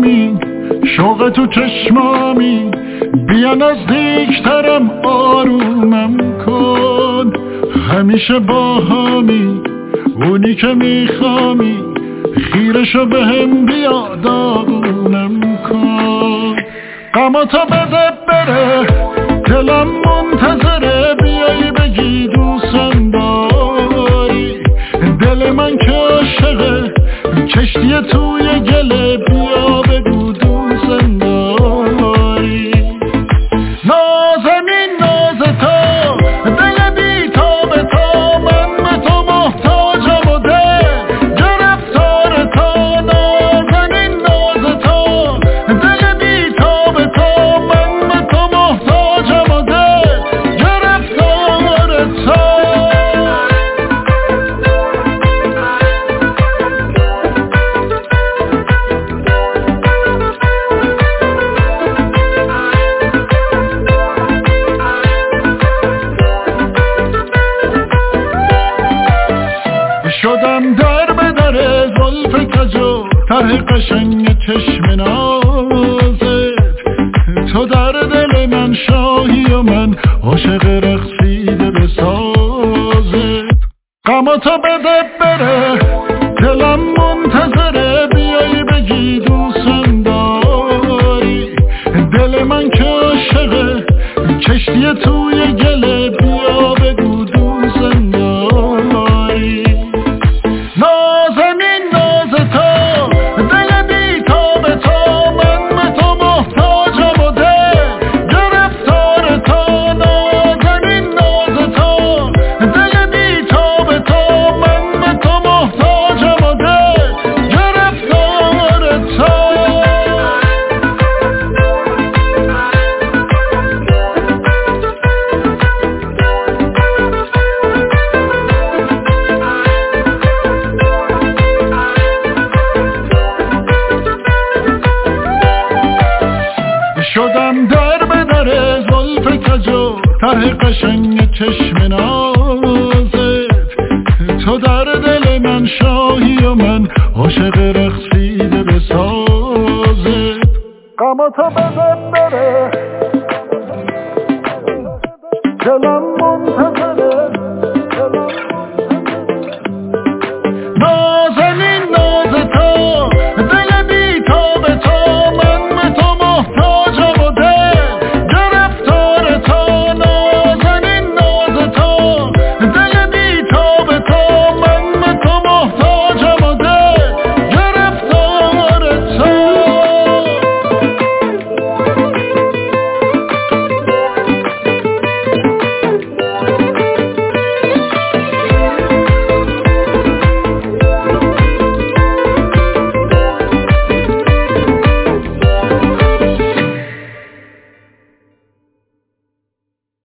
همی شوق تو چشمامی، بیا نزدیکترم آرومم کن. همیشه با همی اونی که میخوامی، خیرشو به هم بیا داغونم کن. غماتو بده بره دلم منتظره، بیایی بگی دوستم داری. دل من که عاشقه کشتی توی گله، بیا بگو دوستم داری. نازنین ناز تا دل بی تا به تا، من به تو محتاجم و دل گرفتار تا. نازنین ناز تا دل بی تا به تا، من به تو محتاجم و دل گرفتار تا. شدم در به در زلف کجو ته قشنگ چشم نازت، تو در دل من شاهی و من عاشق رقصیده به سازت. غماتو بده بره دلم منتظره، بیایی بگی دوستم داری. دل من که عاشقه کشتی توی گله، بیا بگو دوستم داری. نازنین ناز تا دل بی تا به تا، من به تو محتاجم و دل گرفتار تا. نازنین ناز تا دل بی تا به تا، من به تو محتاجم و دل گرفتار تا. شدم در به در زلف کجو ته قشنگ چشم نازت، تو در دل من شاهی و من عاشق رقصیده به سازت. غماتو بده بره دلم منتظر